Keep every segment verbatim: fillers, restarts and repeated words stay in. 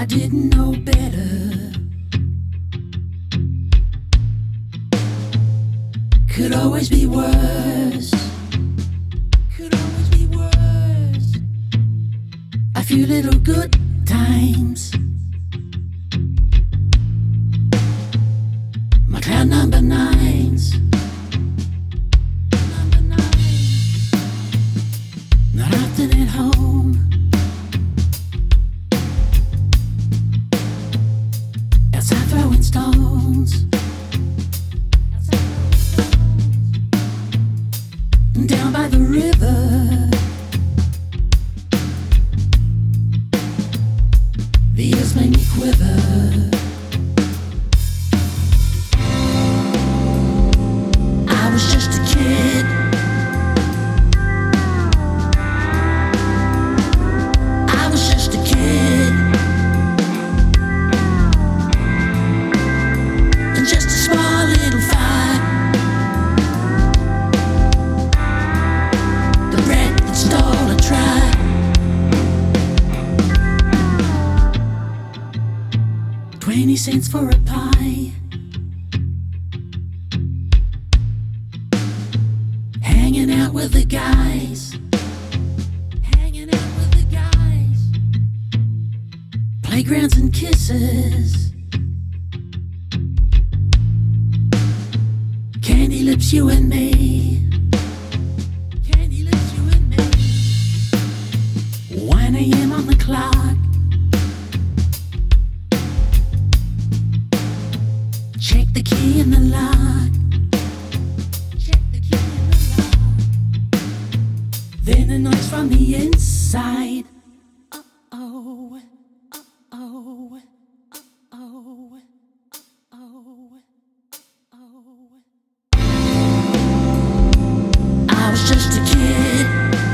I didn't know better. Could always be worse. Could always be worse. A few little good times. My cloud number nines. Number nines. Not often at home. Outside throwing stones. Down by the river. The ears made me quiver. I was just a kid. I was just a kid. And just a small little fight. The bread that stole a try. Twenty cents for a pie. Hanging out with the guys. Hanging out with the guys. Playgrounds and kisses. Candy lips, you and me. Candy lips, you and me. one a m on the clock. Check the key in the lock. Check the key in the lock. Then a noise from the inside. Uh-oh, uh-oh, uh-oh, uh-oh, uh-oh. I was just a kid.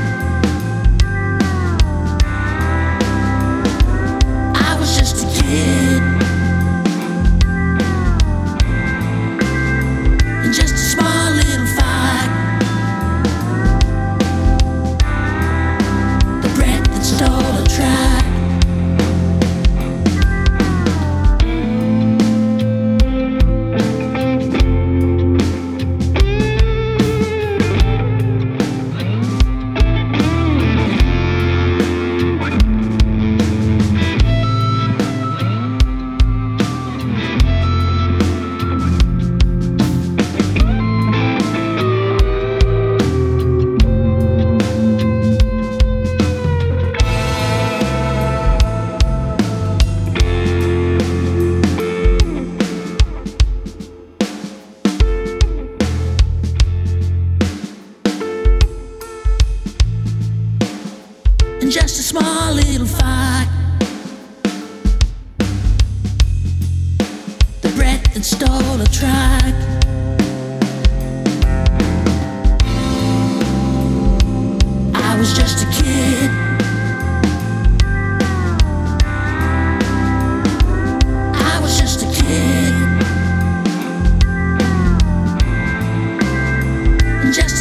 I was just a kid. And just a small little fight. The bread that stole a track. And just a small little fight. The bread that stole a track. I was just a kid. I was just a kid. And just